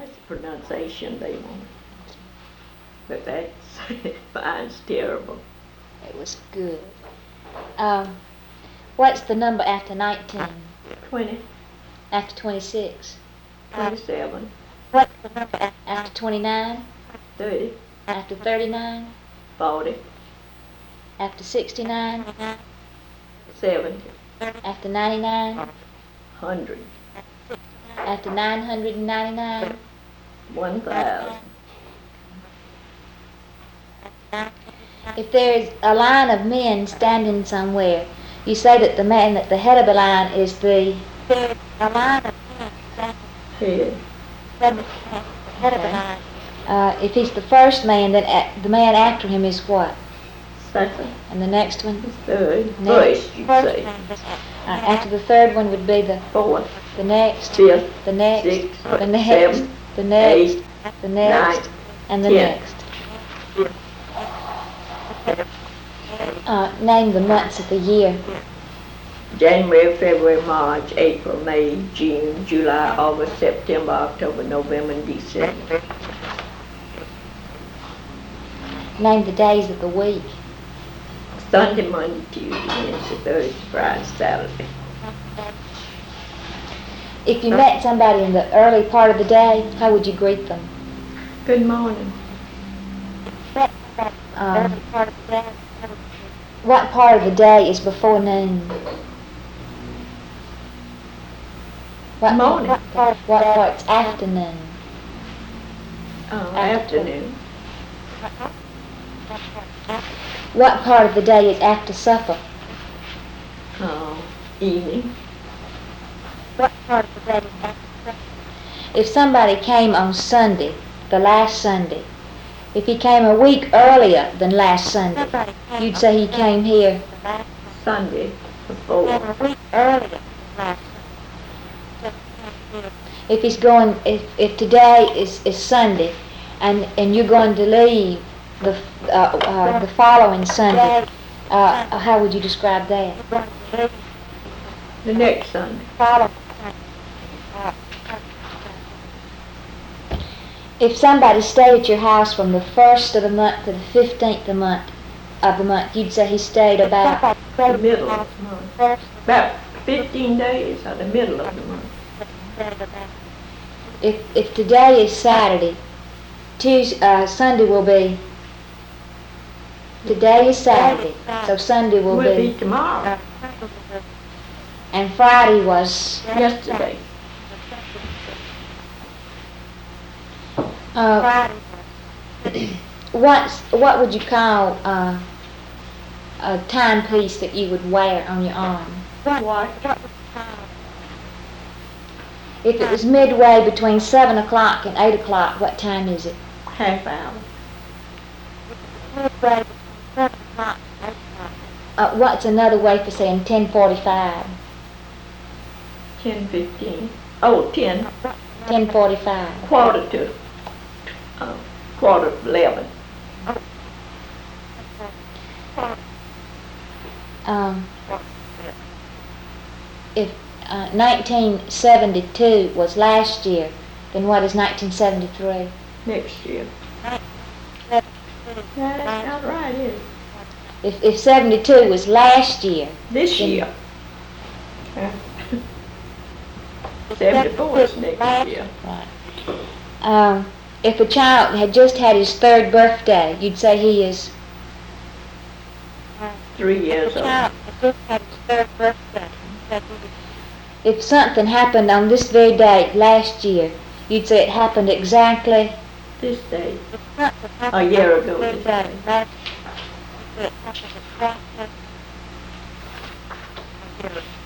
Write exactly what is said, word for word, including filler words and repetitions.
That's the pronunciation they want. But that's, mine's terrible. It was good. Um, what's the number after nineteen? twenty. After twenty-six? twenty-seven. What's the number after twenty-nine? thirty. After thirty-nine? forty. After sixty-nine? seventy. After ninety-nine? one hundred. After nine hundred ninety-nine? one thousand. If there is a line of men standing somewhere, you say that the man at the head of the line is the a line of men Head. head of the line. Uh, if he's the first man, then a- the man after him is what? Second. And the next one? Third. Next. First, you'd say. Uh, after the third one would be the Fourth. the next, Fifth. the next, Sixth. the next, Seventh. the next, Eighth. the next, Ninth. and the tenth. next. Uh, name the months of the year. January, February, March, April, May, June, July, August, September, October, November, and December. Name the days of the week. Sunday, Monday, Tuesday, Wednesday, Thursday, Friday, Saturday. If you met somebody in the early part of the day, how would you greet them? Good morning. Um, what part of the day is before noon? What, Morning. What, part, what part's afternoon? Oh, afternoon. What part of the day is after supper? Oh, evening. What part of the day is after supper? If somebody came on Sunday, the last Sunday, if he came a week earlier than last Sunday, you'd say he came here Sunday before. a week earlier than last Sunday. If he's going, if, if today is, is Sunday, and, and you're going to leave the uh, uh, the following Sunday, uh, how would you describe that? The next Sunday. If somebody stayed at your house from the first of the month to the fifteenth of the month, of the month, you'd say he stayed about The middle of the month. About fifteen days or the middle of the month. If if today is Saturday, Tuesday, uh, Sunday will be. Today is Saturday, so Sunday will Will be. be tomorrow. And Friday was. Yesterday. Uh, what's what would you call uh, a timepiece that you would wear on your arm? What? If it was midway between seven o'clock and eight o'clock, what time is it? Half hour. Uh, what's another way for saying ten forty-five? Ten fifteen. Oh, ten. Ten forty-five. Quarter to. Uh, quarter to eleven. Um, if uh, nineteen seventy-two was last year, then what is nineteen seventy-three? Next year. Yeah, that's not right, is it? If if seventy-two was last year, This then- year. Yeah. Seventy-four is next year. Right. Um, if a child had just had his third birthday, you'd say he is. Three years old. If something happened on this very day last year, you'd say it happened exactly. This day. A year ago this day. Exactly.